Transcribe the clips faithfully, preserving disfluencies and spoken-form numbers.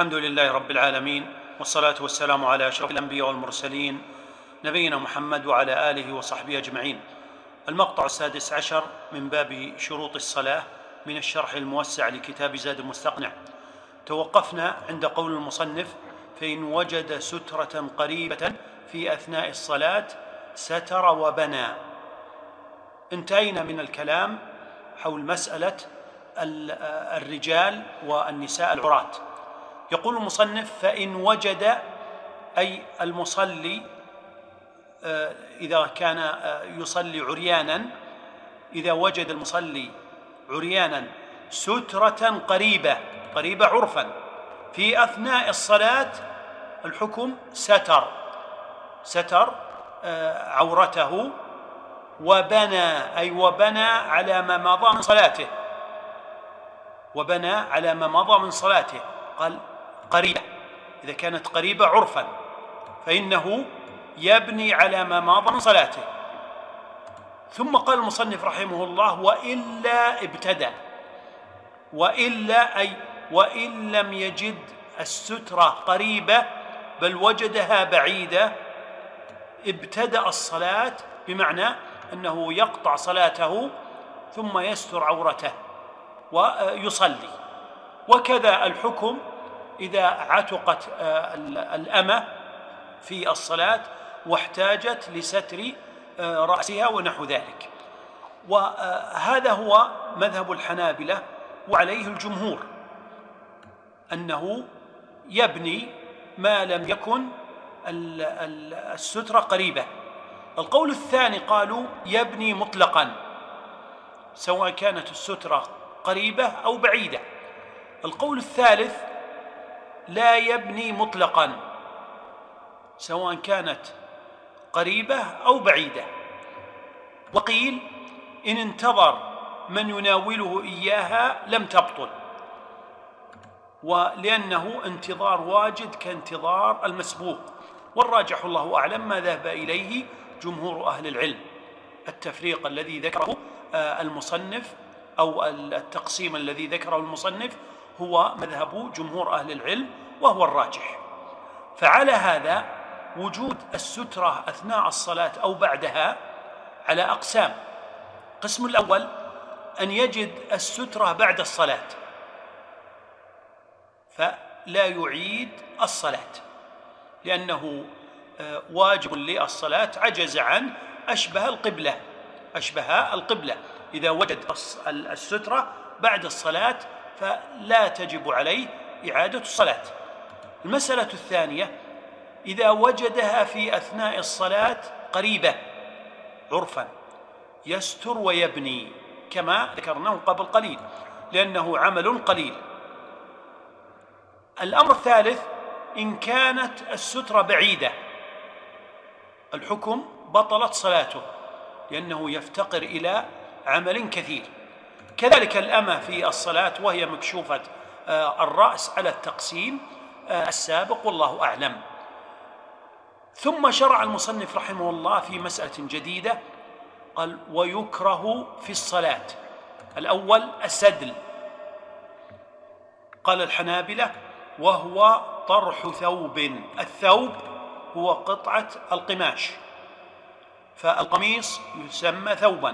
الحمد لله رب العالمين، والصلاة والسلام على أشرف الأنبياء والمرسلين نبينا محمد وعلى آله وصحبه أجمعين. المقطع السادس عشر من باب شروط الصلاة من الشرح الموسع لكتاب زاد المستقنع. توقفنا عند قول المصنف: فإن وجد سترة قريبة في أثناء الصلاة ستر وبنى. انتهينا من الكلام حول مسألة الرجال والنساء العراة. يقول المصنف: فإن وجد، أي المصلي إذا كان يصلي عريانا، إذا وجد المصلي عريانا سترة قريبة قريبة عرفا في أثناء الصلاة، الحكم ستر ستر عورته وبنى، أي وبنى على ما مضى من صلاته وبنى على ما مضى من صلاته قال قريبة، إذا كانت قريبة عرفا فإنه يبني على ما مضى من صلاته. ثم قال المصنف رحمه الله: وإلا ابتدأ. وإلا أي وإن لم يجد السترة قريبة بل وجدها بعيدة، ابتدأ الصلاة، بمعنى أنه يقطع صلاته ثم يستر عورته ويصلي. وكذا الحكم إذا عتقت الأمة في الصلاة واحتاجت لستر رأسها ونحو ذلك. وهذا هو مذهب الحنابلة وعليه الجمهور، أنه يبني ما لم يكن السترة قريبة. القول الثاني قالوا يبني مطلقا سواء كانت السترة قريبة أو بعيدة. القول الثالث لا يبني مطلقا سواء كانت قريبة أو بعيدة. وقيل إن انتظر من يناوله إياها لم تبطل، ولأنه انتظار واجد كانتظار المسبوق. والراجح الله أعلم ما ذهب إليه جمهور أهل العلم. التفريق الذي ذكره المصنف أو التقسيم الذي ذكره المصنف هو مذهب جمهور أهل العلم وهو الراجح. فعلى هذا وجود السترة أثناء الصلاة أو بعدها على أقسام. القسم الأول أن يجد السترة بعد الصلاة فلا يعيد الصلاة، لأنه واجب للصلاة عجز عن أشبه القبلة أشبه القبلة إذا وجد السترة بعد الصلاة فلا تجب عليه إعادة الصلاة. المسألة الثانية: إذا وجدها في أثناء الصلاة قريبة عرفا يستر ويبني كما ذكرناه قبل قليل، لأنه عمل قليل. الأمر الثالث: إن كانت السترة بعيدة الحكم بطلت صلاته، لأنه يفتقر إلى عمل كثير. كذلك الأمة في الصلاة وهي مكشوفة الرأس على التقسيم السابق والله أعلم. ثم شرع المصنف رحمه الله في مسألة جديدة، قال: ويكره في الصلاة. الأول السدل. قال الحنابلة: وهو طرح ثوب. الثوب هو قطعة القماش، فالقميص يسمى ثوبا،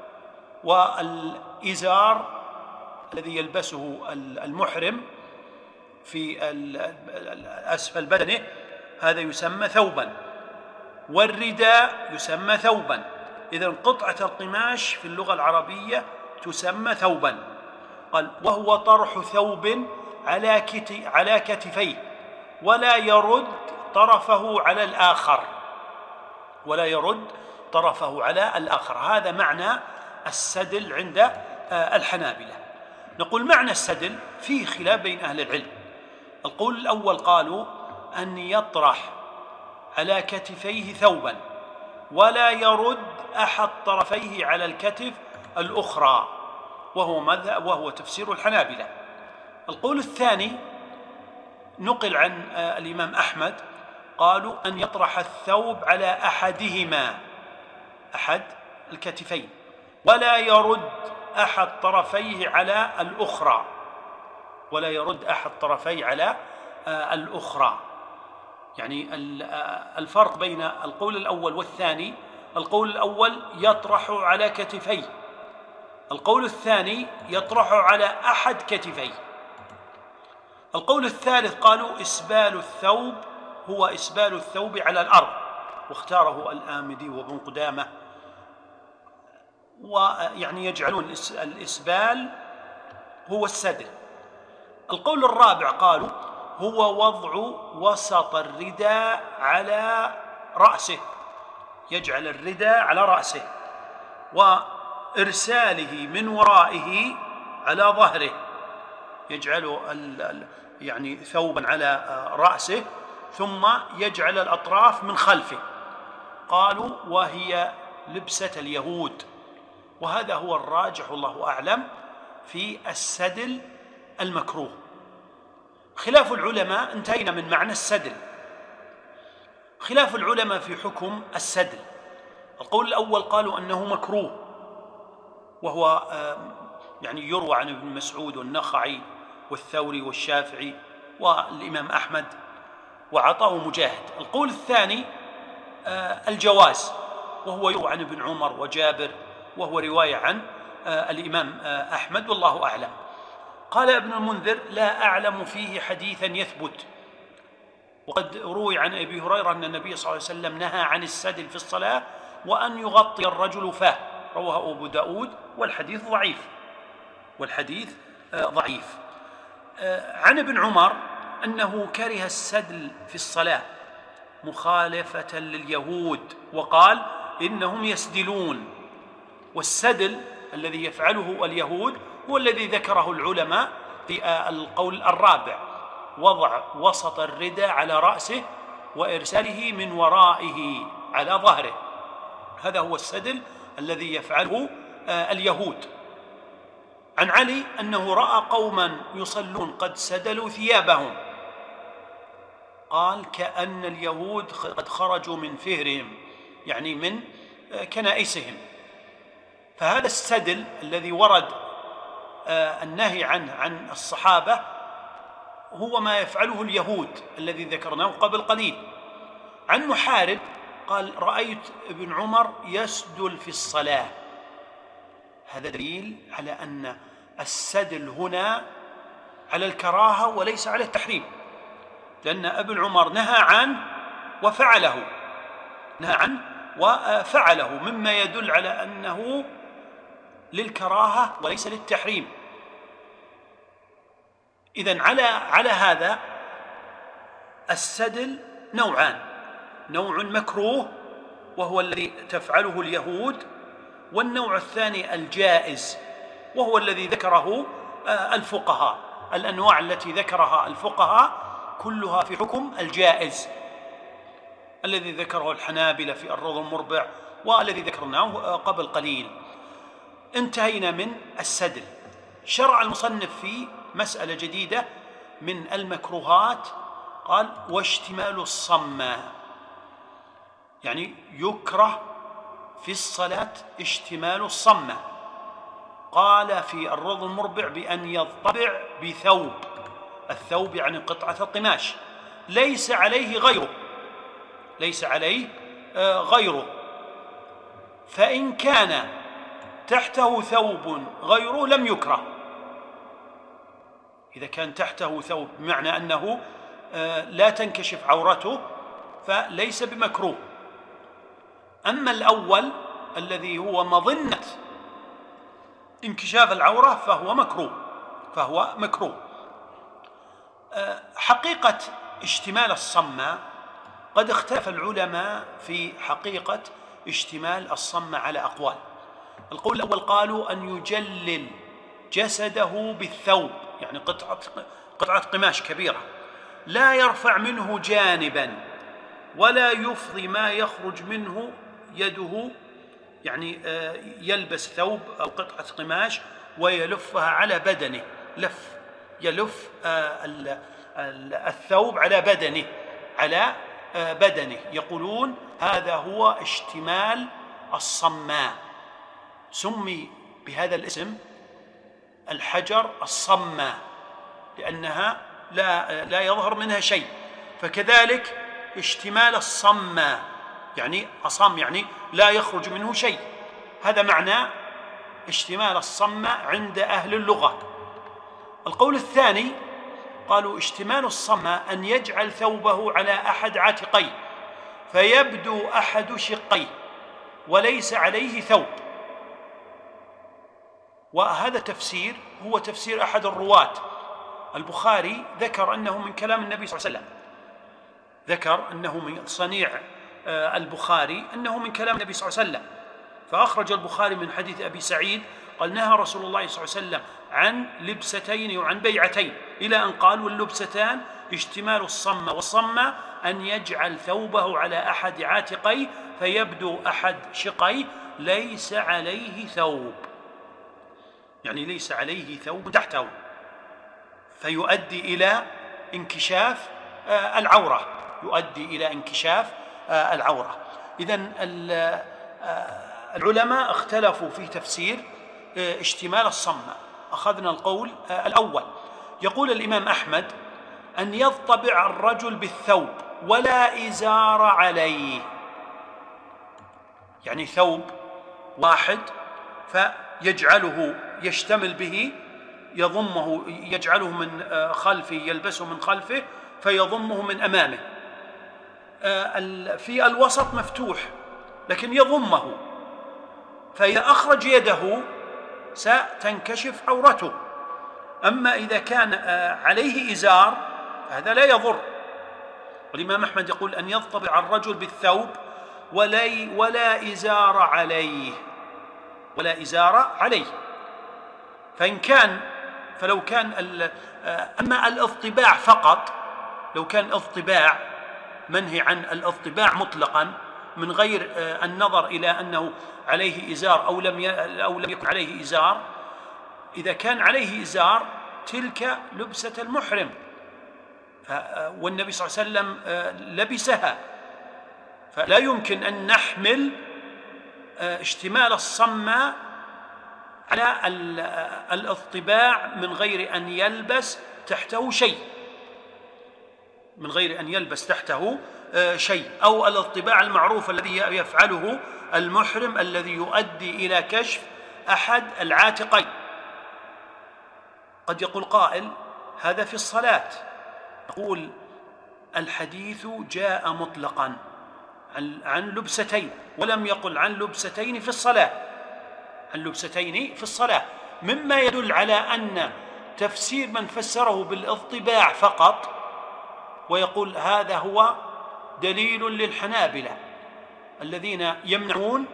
والإزار الذي يلبسه المحرم في أسفل بدنه هذا يسمى ثوبا، والرداء يسمى ثوبا. إذن قطعة القماش في اللغة العربية تسمى ثوبا. قال: وهو طرح ثوب على على كتفيه ولا يرد طرفه على الآخر ولا يرد طرفه على الآخر. هذا معنى السدل عند الحنابلة. نقول معنى السدل فيه خلاف بين أهل العلم. القول الأول قالوا أن يطرح على كتفيه ثوبا ولا يرد أحد طرفيه على الكتف الأخرى، وهو مذهب وهو تفسير الحنابلة. القول الثاني نقل عن الإمام أحمد، قالوا أن يطرح الثوب على أحدهما أحد الكتفين ولا يرد أحد طرفيه على الأخرى ولا يرد أحد طرفيه على الأخرى. يعني الفرق بين القول الأول والثاني: القول الأول يطرح على كتفيه، القول الثاني يطرح على أحد كتفيه. القول الثالث قالوا إسبال الثوب هو إسبال الثوب على الأرض، واختاره الآمدي وابن قدامة، ويعني يجعلون الإسبال هو السدل. القول الرابع قالوا هو وضع وسط الرداء على رأسه، يجعل الرداء على رأسه وإرساله من ورائه على ظهره، يجعل يعني ثوبا على رأسه ثم يجعل الأطراف من خلفه. قالوا وهي لبسة اليهود، وهذا هو الراجح والله أعلم في السدل المكروه. خلاف العلماء، انتهينا من معنى السدل. خلاف العلماء في حكم السدل: القول الأول قالوا أنه مكروه، وهو يعني يروى عن ابن مسعود والنخعي والثوري والشافعي والإمام أحمد وعطاء ومجاهد. القول الثاني الجواز، وهو يروى عن ابن عمر وجابر، وهو رواية عن الإمام أحمد والله أعلم. قال ابن المنذر: لا أعلم فيه حديثا يثبت، وقد روي عن أبي هريرة أن النبي صلى الله عليه وسلم نهى عن السدل في الصلاة وأن يغطي الرجل فاه، رواه أبو داود، والحديث ضعيف والحديث ضعيف. عن ابن عمر أنه كره السدل في الصلاة مخالفة لليهود، وقال إنهم يسدلون، والسدل الذي يفعله اليهود هو الذي ذكره العلماء في القول الرابع: وضع وسط الرداء على رأسه وإرساله من ورائه على ظهره. هذا هو السدل الذي يفعله اليهود. عن علي أنه رأى قوما يصلون قد سدلوا ثيابهم، قال كأن اليهود قد خرجوا من فهرهم، يعني من كنائسهم. فهذا السدل الذي ورد النهي عنه عن الصحابة هو ما يفعله اليهود الذي ذكرناه قبل قليل. عن محارب قال: رأيت ابن عمر يسدل في الصلاة. هذا دليل على أن السدل هنا على الكراهة وليس على التحريم، لأن ابن عمر نهى عنه وفعله، نهى عنه وفعله، مما يدل على أنه للكراهة وليس للتحريم. إذن على على هذا السدل نوعان: نوع مكروه وهو الذي تفعله اليهود، والنوع الثاني الجائز وهو الذي ذكره الفقهاء. الأنواع التي ذكرها الفقهاء كلها في حكم الجائز، الذي ذكره الحنابلة في الروض المربع والذي ذكرناه قبل قليل. انتهينا من السدل. شرع المصنف في مسألة جديدة من المكروهات، قال: واشتمال الصمة، يعني يكره في الصلاة اشتمال الصمة. قال في الروض المربع بأن يضطبع بثوب، الثوب يعني قطعة القماش، ليس عليه غيره، ليس عليه غيره. فإن كان تحته ثوب غيره لم يكره. إذا كان تحته ثوب بمعنى أنه لا تنكشف عورته فليس بمكروه. أما الأول الذي هو مظنة انكشاف العورة فهو مكروه، فهو مكروه. حقيقة اشتمال الصمة قد اختلف العلماء في حقيقة اشتمال الصمة على أقوال. القول الأول قالوا أن يجلل جسده بالثوب، يعني قطعة قطعة قماش كبيرة لا يرفع منه جانبا ولا يفضي ما يخرج منه يده، يعني يلبس ثوب أو قطعة قماش ويلفها على بدنه، لف يلف الثوب على بدنه على بدنه. يقولون هذا هو اشتمال الصماء، سمي بهذا الاسم الحجر الصماء لأنها لا, لا يظهر منها شيء. فكذلك اشتمال الصمة، يعني أصم يعني لا يخرج منه شيء، هذا معنى اشتمال الصمة عند أهل اللغة. القول الثاني قالوا اشتمال الصمة أن يجعل ثوبه على أحد عاتقيه فيبدو أحد شقيه وليس عليه ثوب. وهذا تفسير هو تفسير أحد الرواة. البخاري ذكر أنه من كلام النبي صلى الله عليه وسلم، ذكر أنه من صنيع البخاري أنه من كلام النبي صلى الله عليه وسلم، فأخرج البخاري من حديث أبي سعيد قال نهى رسول الله صلى الله عليه وسلم عن لبستين وعن بيعتين، إلى أن قال واللبستان اشتمال الصمة والصمة أن يجعل ثوبه على أحد عاتقيه فيبدو أحد شقيه ليس عليه ثوب، يعني ليس عليه ثوب تحته، فيؤدي إلى انكشاف العورة، يؤدي إلى انكشاف العورة. إذن العلماء اختلفوا في تفسير اشتمال الصمة. أخذنا القول الأول، يقول الإمام أحمد أن يضطبع الرجل بالثوب ولا إزار عليه، يعني ثوب واحد فيجعله يشتمل به، يضمه، يجعله من خلفه، يلبسه من خلفه فيضمه من أمامه، في الوسط مفتوح لكن يضمه، فإذا أخرج يده ستنكشف عورته. أما إذا كان عليه إزار هذا لا يضر. والإمام أحمد يقول أن يضطبع الرجل بالثوب ولا ولا إزار عليه، ولا إزار عليه. فإن كان فلو كان أما الاضطباع فقط، لو كان اضطباع منهي عن الاضطباع مطلقا من غير النظر إلى أنه عليه إزار أو لم أو لم يكن عليه إزار، إذا كان عليه إزار تلك لبسة المحرم، والنبي صلى الله عليه وسلم لبسها، فلا يمكن أن نحمل اشتمال الصمة على الاضطباع من غير أن يلبس تحته شيء، من غير أن يلبس تحته شيء، أو الاضطباع المعروف الذي يفعله المحرم الذي يؤدي إلى كشف أحد العاتقين. قد يقول قائل هذا في الصلاة، نقول الحديث جاء مطلقا عن لبستين ولم يقل عن لبستين في الصلاة، عن لبستين في الصلاة، مما يدل على أن تفسير من فسره بالاضطباع فقط ويقول هذا هو دليل للحنابلة الذين يمنعون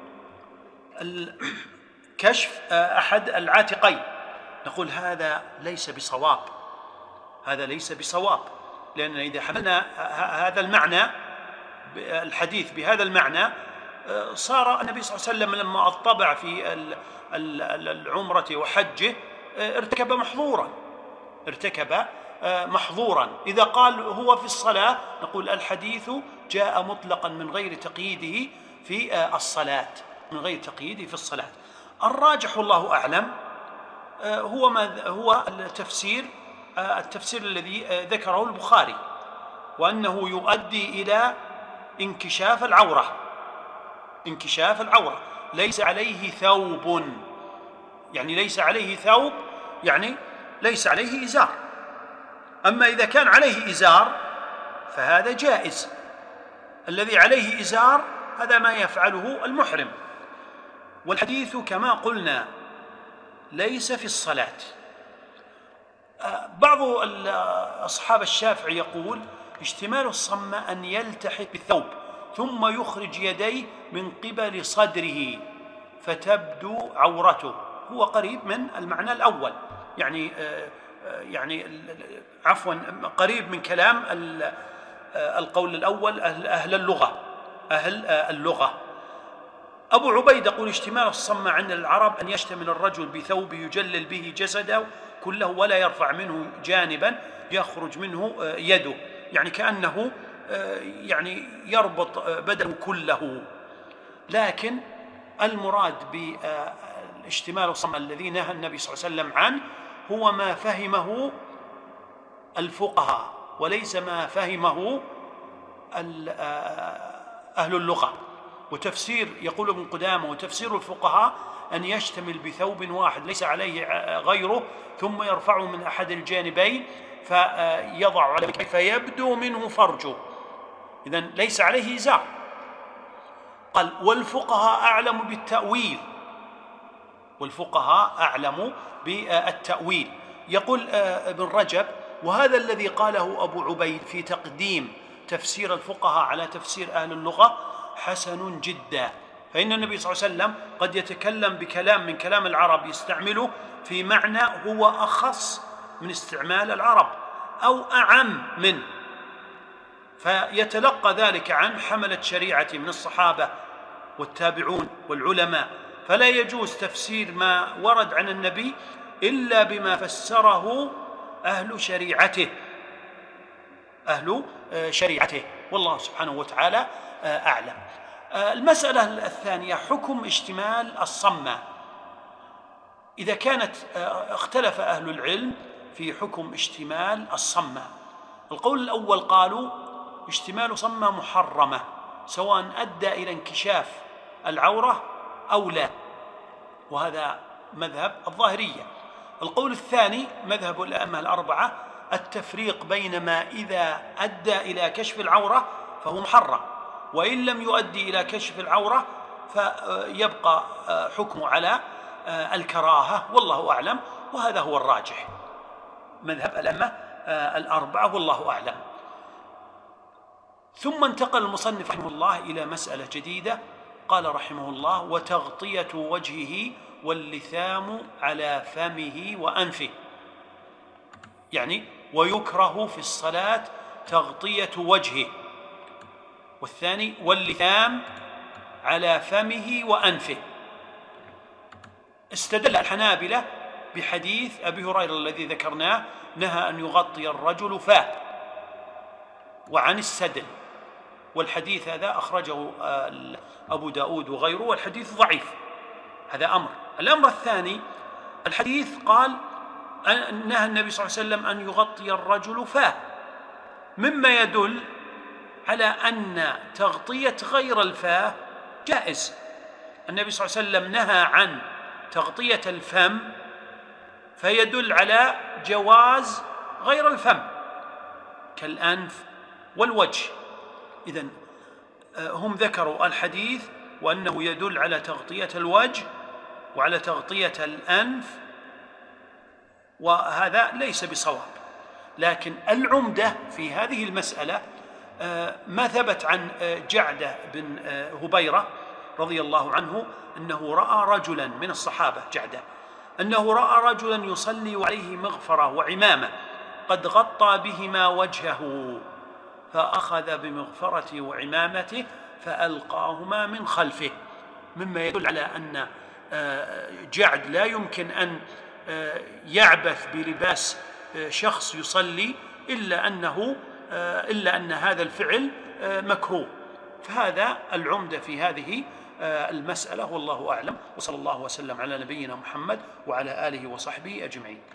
كشف أحد العاتقين، نقول هذا ليس بصواب، هذا ليس بصواب، لأن إذا حملنا هذا المعنى الحديث بهذا المعنى صار النبي صلى الله عليه وسلم لما اضطبع في العمرة وحجه ارتكب محظورا، ارتكب محظورا. إذا قال هو في الصلاة نقول الحديث جاء مطلقا من غير تقييده في الصلاة، من غير تقييده في الصلاة. الراجح والله أعلم هو ما هو التفسير التفسير الذي ذكره البخاري، وأنه يؤدي إلى انكشاف العورة، انكشاف العورة، ليس عليه ثوب، يعني ليس عليه ثوب يعني ليس عليه إزار. أما إذا كان عليه إزار فهذا جائز، الذي عليه إزار هذا ما يفعله المحرم. والحديث كما قلنا ليس في الصلاة. بعض أصحاب الشافعي يقول اشتمال الصمة أن يلتحق بالثوب ثم يخرج يديه من قبل صدره فتبدو عورته، هو قريب من المعنى الأول، يعني يعني عفوا قريب من كلام القول الأول أهل اللغة، أهل اللغة. أبو عبيد يقول اشتمال الصمة عند العرب أن يشتمل الرجل بثوب يجلل به جسده كله ولا يرفع منه جانبا يخرج منه يده، يعني كأنه يعني يربط بدنه كله. لكن المراد باشتمال الصمة الذي نهى النبي صلى الله عليه وسلم عنه هو ما فهمه الفقهاء وليس ما فهمه أهل اللغة. وتفسير يقول ابن قدامة وتفسير الفقهاء أن يشتمل بثوب واحد ليس عليه غيره ثم يرفعه من أحد الجانبين فيضع عليه فيبدو منه فرجه، إذن ليس عليه إزار. قال والفقهاء أعلم بالتأويل، والفقهاء أعلم بالتأويل. يقول ابن رجب وهذا الذي قاله أبو عبيد في تقديم تفسير الفقهاء على تفسير أهل اللغة حسن جدا، فإن النبي صلى الله عليه وسلم قد يتكلم بكلام من كلام العرب يستعمله في معنى هو أخص من استعمال العرب أو أعم منه، فيتلقى ذلك عن حملة شريعته من الصحابة والتابعون والعلماء، فلا يجوز تفسير ما ورد عن النبي إلا بما فسره أهل شريعته أهل شريعته والله سبحانه وتعالى أعلم. المسألة الثانية حكم اشتمال الصمة. إذا كانت اختلف أهل العلم في حكم اشتمال الصمة. القول الأول قالوا اشتمال صمة محرمة سواء أدى إلى انكشاف العورة أو لا، وهذا مذهب الظاهرية. القول الثاني مذهب الأئمة الأربعة التفريق بين ما إذا أدى إلى كشف العورة فهو محرم وإن لم يؤدي إلى كشف العورة فيبقى حكمه على الكراهة والله أعلم، وهذا هو الراجح مذهب الأئمة الأربعة والله أعلم. ثم انتقل المصنف رحمه الله إلى مسألة جديدة، قال رحمه الله وتغطية وجهه واللثام على فمه وأنفه، يعني ويكره في الصلاة تغطية وجهه، والثاني واللثام على فمه وأنفه. استدل الحنابلة بحديث أبي هريرة الذي ذكرناه نهى أن يغطي الرجل فاه وعن السدل، والحديث هذا أخرجه أبو داود وغيره والحديث ضعيف، هذا أمر. الأمر الثاني الحديث قال نهى النبي صلى الله عليه وسلم أن يغطي الرجل فاه، مما يدل على أن تغطية غير الفاه جائز. النبي صلى الله عليه وسلم نهى عن تغطية الفم فيدل على جواز غير الفم كالأنف والوجه. إذن هم ذكروا الحديث وأنه يدل على تغطية الوجه وعلى تغطية الأنف، وهذا ليس بصواب. لكن العمدة في هذه المسألة ما ثبت عن جعدة بن هبيرة رضي الله عنه أنه رأى رجلا من الصحابة جعدة أنه رأى رجلا يصلي وعليه مغفرة وعمامة قد غطى بهما وجهه فأخذ بمغفرته وعمامته فألقاهما من خلفه، مما يدل على أن جعد لا يمكن أن يعبث بلباس شخص يصلي إلا أنه إلا أن هذا الفعل مكروه. فهذا العمدة في هذه المسألة والله أعلم، وصلى الله وسلم على نبينا محمد وعلى آله وصحبه أجمعين.